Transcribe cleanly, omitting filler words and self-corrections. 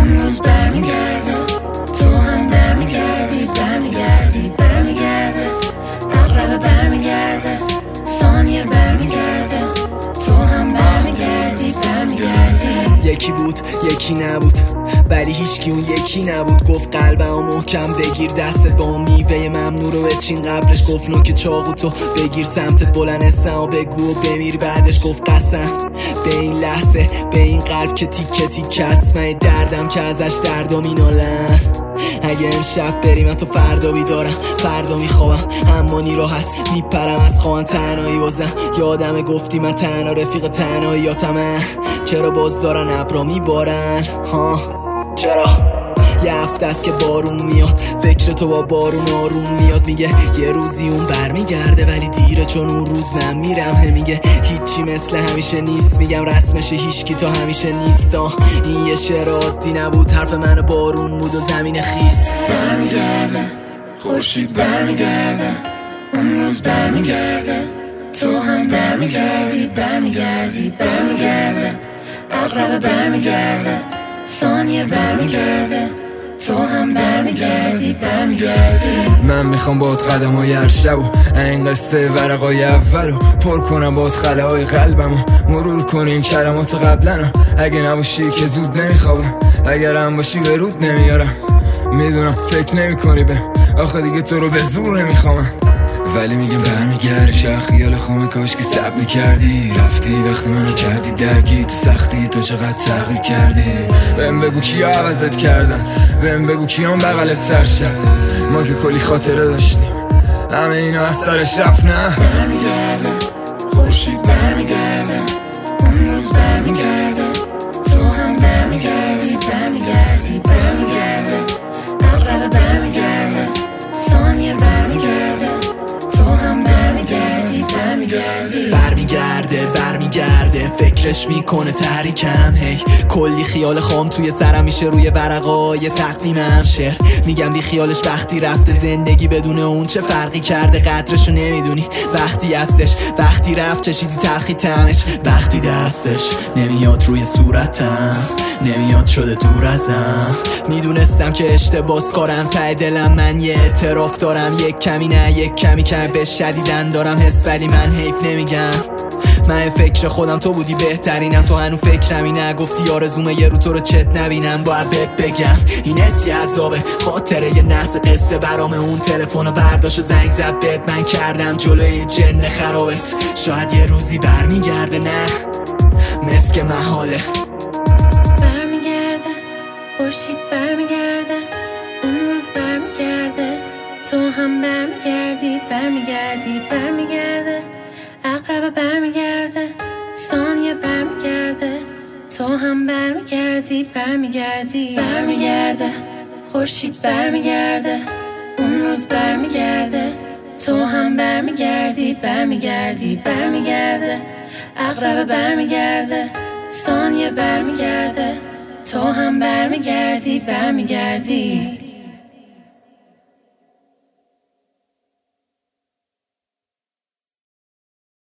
اون روز برمیگرده، تو هم برمیگردی، برمیگردی، برمیگرده، عقرب برمیگرده، ثانیه برمیگرده، تو هم برمیگردی، برمیگردی. یکی بود یکی نبود، ولی هیچکی اون یکی نبود. گفت قلبمو محکم بگیر، دستت با اون میوه ممنوع رو بچین. قبلش گفت نوک چاقو تو بگیر، سمتت بلند اسم و بگو و بمیر. بعدش گفت قسم به این لحظه، به این قلب که تیکه تیکه است. من دردم که ازش دردم اینالن. اگه امشب بریم من تو فردا بیدارم، فردا میخوابم اما نی راحت میپرم از خوان. تنهایی بازم یادمه گفتی من تنها رفیق تنهاییاتمه. چرا باز دارن ابرا میبارن ها؟ چرا؟ یه هفته است که بارون میاد، فکر تو با بارون آروم میاد. میگه یه روزی اون برمیگرده ولی دیره، چون اون روز من میرم. میگه هیچی مثل همیشه نیست، میگم رسمشه هیچکی تا همیشه نیست. این یه شعر عادی نبود، حرف من بارون بود و زمین خیس. برمیگرده خورشید، برمیگرده اون روز برمیگرده، تو هم برمیگردی، برمیگردی، برمیگرده، عقرب برمیگرده، ثانیه برمیگرده، تو هم برمیگردی، برمیگردی. من میخوام باهات قدمای هر شب و این قصه ورقای اولو پر کنم، باهات خله های قلبمو مرور کنیم کلمات قبلنو. اگه نباشی که زود نمیخوابم، اگر هم باشی به رود نمیارم. میدونم فکر نمی کنی به آخه دیگه تو رو به زور نمیخوام، ولی میگم برمیگردی. شاید خیال خامه کاش که سب میکردی، رفتی وقتی منو کردی درگی. تو سختی تو چقدر تغییر کردی. بهم بگو کیا عوضت کردن، بهم بگو کیام بغلت ترشن. ما که کلی خاطره داشتیم، همه اینا از سرش رفت. نه برمیگرده خورشید، برمیگرده اون روز برمیگرده، تو هم برمیگردی، برمیگردی، برمیگرده، عقرب برمیگرده، ثانیه برمیگرده، تو هم برمیگردی، برمیگردی. برمیگرده فکرش میکنه تحریکم. هی کلی خیال خام توی سرم میشه روی ورقای تقویمم. شعر میگم بی خیالش وقتی رفته، زندگی بدون اون چه فرقی کرده. قدرشو نمیدونی وقتی هستش، وقتی رفت چشیدی تلخی تمش. وقتی دستش نمیاد روی صورتم، نمیاد شده دور ازم. میدونستم که اشتباس کارم، ته دلم من یه اعتراف دارم. یک کمی نه یک کمی کم به شدیدن دارم حس، ولی من حیف نمیگم. من فکر خودم تو بودی بهترینم، تو هنو فکرمی نگفتی آرزومه یه رو تو رو چت نبینم. باید بهت بگم این حسی عذابه، خاطره یه نحس قصه برام. اون تلفن رو برداشت و زنگ زد بهت، من کردم جلوی جن خرابت. شاید یه روزی برمیگرده، نه مسک محاله. برمیگرده خورشید، برمیگرده اون روز برمیگرده، تو هم برمیگردی، برمیگردی، برمیگرده، عقرب برمیگرده، ثانیه برمیگرده، تو هم برمیگردی، برمیگردی. برمیگرده خورشید، برمیگرده اون روز برمیگرده، تو هم برمیگردی، برمیگردی، برمیگرده، عقرب برمیگرده، ثانیه برمیگرده، تو هم برمیگردی، برمیگردی.